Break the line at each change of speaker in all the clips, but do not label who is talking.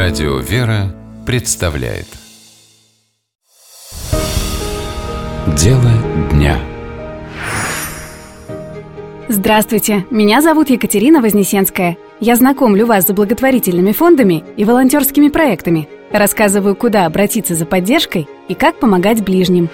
Радио «Вера» представляет Дело дня.
Здравствуйте, меня зовут Екатерина Вознесенская. Я знакомлю вас с благотворительными фондами и волонтерскими проектами. Рассказываю, куда обратиться за поддержкой и как помогать ближним.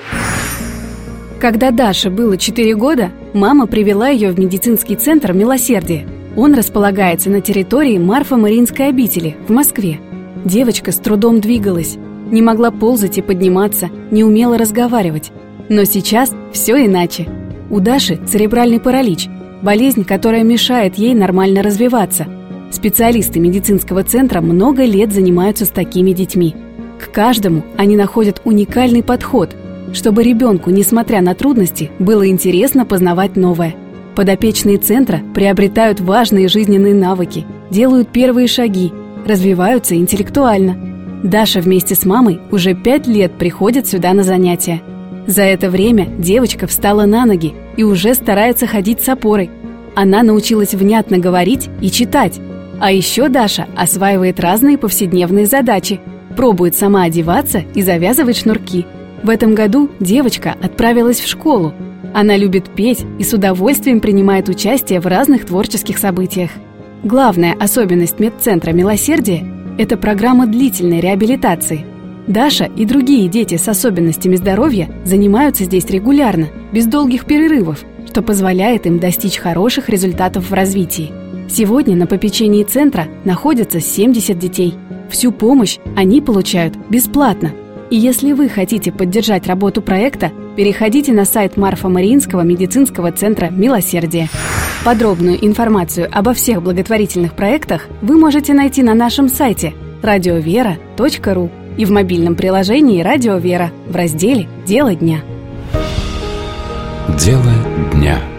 Когда Даше было 4 года, мама привела ее в медицинский центр «Милосердие». Он располагается на территории Марфа-Мариинской обители в Москве. Девочка с трудом двигалась, не могла ползать и подниматься, не умела разговаривать. Но сейчас все иначе. У Даши церебральный паралич, болезнь, которая мешает ей нормально развиваться. Специалисты медицинского центра много лет занимаются с такими детьми. К каждому они находят уникальный подход, чтобы ребенку, несмотря на трудности, было интересно познавать новое. Подопечные центра приобретают важные жизненные навыки, делают первые шаги, развиваются интеллектуально. Даша вместе с мамой уже 5 лет приходит сюда на занятия. За это время девочка встала на ноги и уже старается ходить с опорой. Она научилась внятно говорить и читать. А еще Даша осваивает разные повседневные задачи, пробует сама одеваться и завязывать шнурки. В этом году девочка отправилась в школу. Она любит петь и с удовольствием принимает участие в разных творческих событиях. Главная особенность медцентра «Милосердие» – это программа длительной реабилитации. Даша и другие дети с особенностями здоровья занимаются здесь регулярно, без долгих перерывов, что позволяет им достичь хороших результатов в развитии. Сегодня на попечении центра находятся 70 детей. Всю помощь они получают бесплатно. И если вы хотите поддержать работу проекта, переходите на сайт Марфа-Мариинского медицинского центра «Милосердие». Подробную информацию обо всех благотворительных проектах вы можете найти на нашем сайте radiovera.ru и в мобильном приложении «Радио Вера» в разделе «Дело дня».
Дело дня.